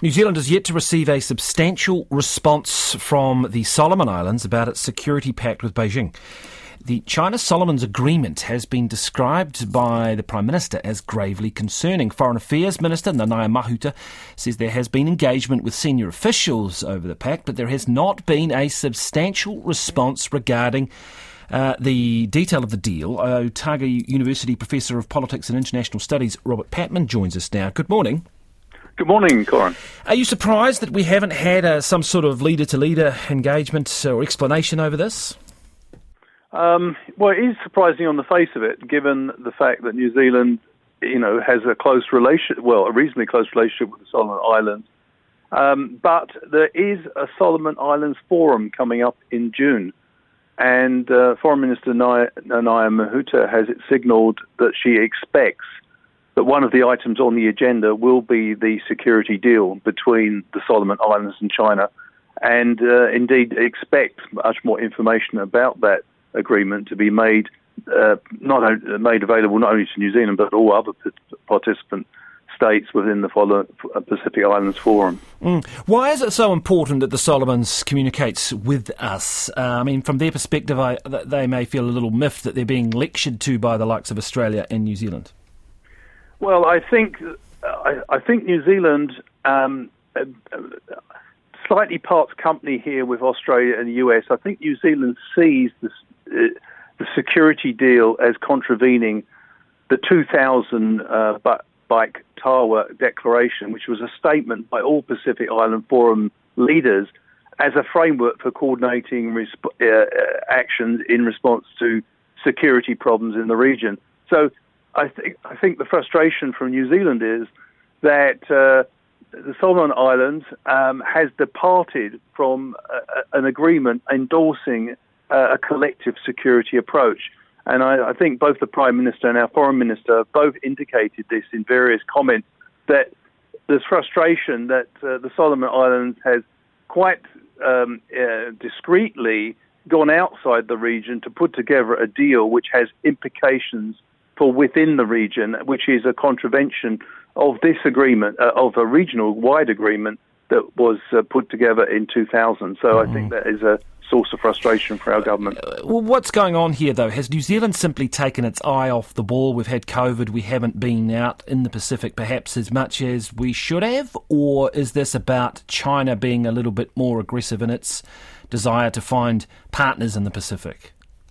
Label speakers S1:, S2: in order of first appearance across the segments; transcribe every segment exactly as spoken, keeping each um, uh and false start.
S1: New Zealand is yet to receive a substantial response from the Solomon Islands about its security pact with Beijing. The China-Solomons agreement has been described by the Prime Minister as gravely concerning. Foreign Affairs Minister Nanaia Mahuta says there has been engagement with senior officials over the pact, but there has not been a substantial response regarding uh, the detail of the deal. Otago University Professor of Politics and International Studies Robert Patman joins us now. Good morning.
S2: Good morning, Corin.
S1: Are you surprised that we haven't had uh, some sort of leader-to-leader engagement or explanation over this?
S2: Um, well, it is surprising on the face of it, given the fact that New Zealand, you know, has a close relation, well, a reasonably close relationship with the Solomon Islands. Um, but there is a Solomon Islands Forum coming up in June, and uh, Foreign Minister Nanaia Mahuta has it signalled that she expects that one of the items on the agenda will be the security deal between the Solomon Islands and China, and uh, indeed expect much more information about that agreement to be made uh, not o- made available not only to New Zealand but all other p- participant states within the Pacific Islands Forum.
S1: Mm. Why is it so important that the Solomons communicates with us? Uh, I mean, from their perspective, I, they may feel a little miffed that they're being lectured to by the likes of Australia and New Zealand.
S2: Well, I think I, I think New Zealand um, uh, slightly parts company here with Australia and the U S. I think New Zealand sees this, uh, the security deal as contravening the two thousand uh, Bike Tawa Declaration, which was a statement by all Pacific Island Forum leaders as a framework for coordinating resp- uh, actions in response to security problems in the region. So I think I think the frustration from New Zealand is that uh, the Solomon Islands um, has departed from a, an agreement endorsing uh, a collective security approach. And I, I think both the Prime Minister and our Foreign Minister have both indicated this in various comments, that there's frustration that uh, the Solomon Islands has quite um, uh, discreetly gone outside the region to put together a deal which has implications for within the region, which is a contravention of this agreement, uh, of a regional wide agreement that was uh, put together in two thousand. So mm-hmm. I think that is a source of frustration for our government.
S1: Uh, well, what's going on here, though? Has New Zealand simply taken its eye off the ball? We've had COVID, we haven't been out in the Pacific perhaps as much as we should have? Or is this about China being a little bit more aggressive in its desire to find partners in the Pacific?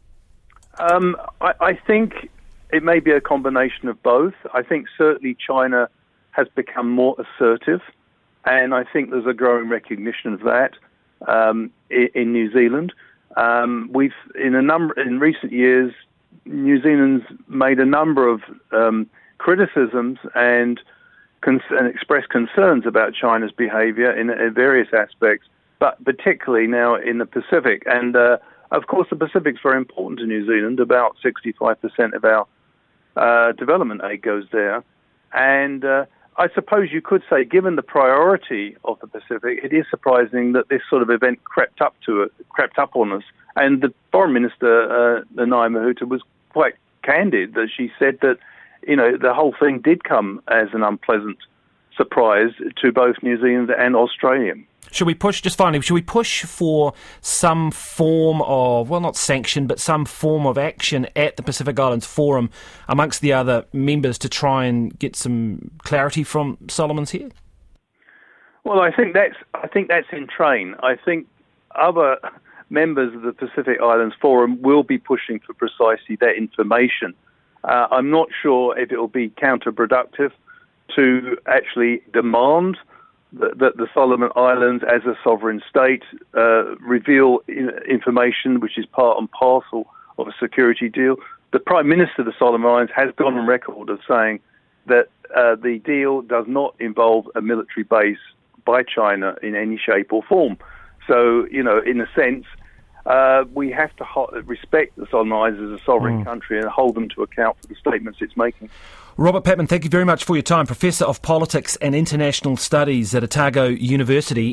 S2: Um, I, I think it may be a combination of both. I think certainly China has become more assertive, and I think there's a growing recognition of that um, in, in New Zealand. Um, we've in a number in recent years, New Zealand's made a number of um, criticisms and, cons- and expressed concerns about China's behaviour in, in various aspects, but particularly now in the Pacific. And uh, of course, the Pacific's very important to New Zealand. About sixty-five percent of our Uh, development aid goes there, and uh, I suppose you could say, given the priority of the Pacific, it is surprising that this sort of event crept up to it, crept up on us. And the Foreign Minister, uh, Nanaia Mahuta, was quite candid that she said that, you know, the whole thing did come as an unpleasant surprise to both New Zealand and Australia.
S1: Should we push, just finally, should we push for some form of, well, not sanction, but some form of action at the Pacific Islands Forum amongst the other members to try and get some clarity from Solomons here?
S2: Well, I think that's I think that's in train. I think other members of the Pacific Islands Forum will be pushing for precisely that information. Uh, I'm not sure if it will be counterproductive to actually demand that the Solomon Islands, as a sovereign state, uh, reveal information which is part and parcel of a security deal. The Prime Minister of the Solomon Islands has gone on record of saying that uh, the deal does not involve a military base by China in any shape or form. So, you know, in a sense, uh, we have to ho- respect the Solomon Islands as a sovereign mm. country and hold them to account for the statements it's making.
S1: Robert Patman, thank you very much for your time. Professor of Politics and International Studies at Otago University.